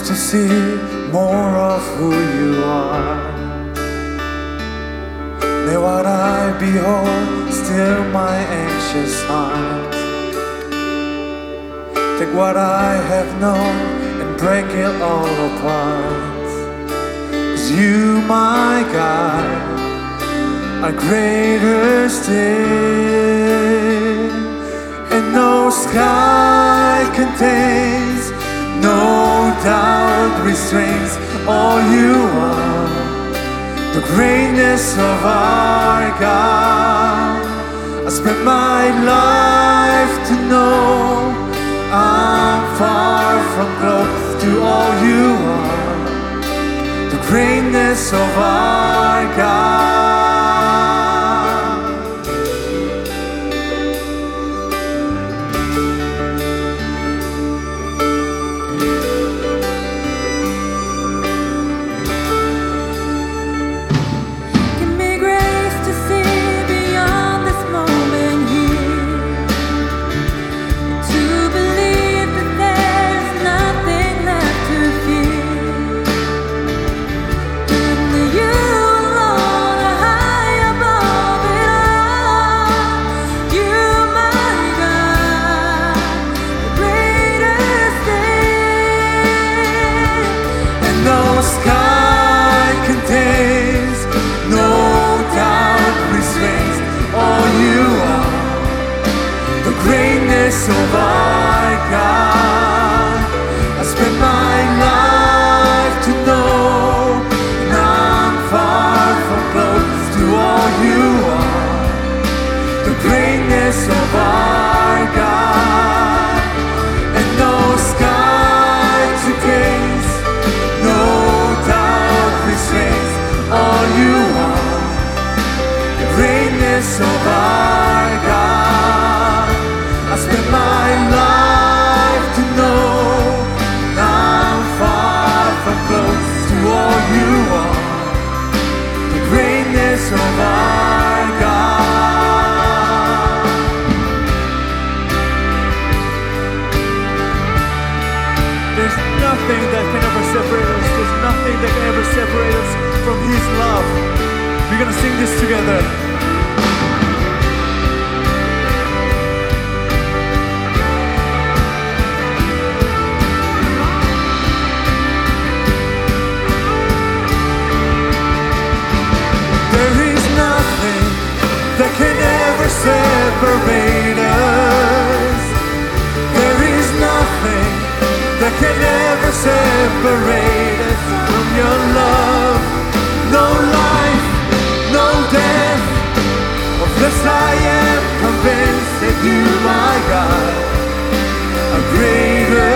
just to see more of who you are. May what I behold still my anxious heart. Take what I have known and break it all apart. 'Cause you, my God, are greater still. And no sky contains, no doubt restrains all you are. The greatness of our God. I spent my life to know I'm far from close to all you are. The greatness of our God. Of our God, I spent my life to know, and I'm far from close to all you are. The greatness of our God, and no sky contains, no doubt restrains all you are. The greatness of our God. I spent my life to know I'm far from close to all you are. The greatness of our God. There's nothing that can ever separate us. There's nothing that can ever separate us from His love. We're gonna sing this together. That can ever separate us. There is nothing that can ever separate us from your love. No life, no death. Of this I am convinced that you, my God, are greater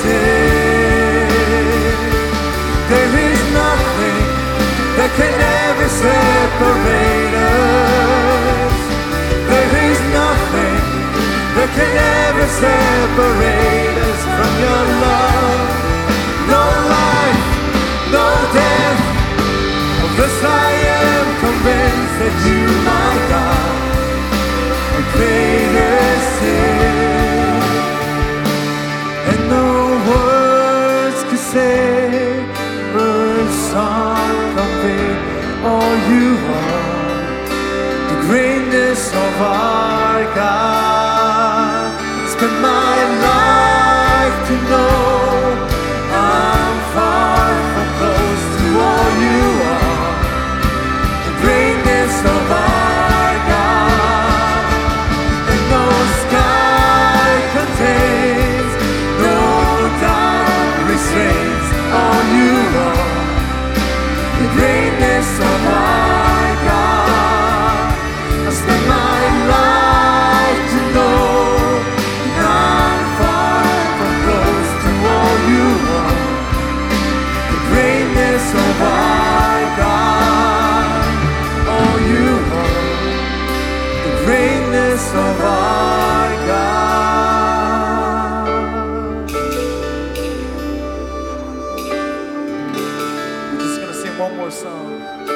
still. There is nothing that can ever separate us. There is nothing that can ever separate us from your love. No life, no death. Of this I am convinced that you, my God, are greater still. And no words could say, words song convey all you are. The greatness of our God. Spend my life to know I'm far from close to all you are. The greatness of our God. And no sky contains, no doubt restrains all you are. The greatness of our God. I spend my life to know I'm far from close to all you are. The greatness of our God. All you are. The greatness of our God. We're just gonna sing one more song.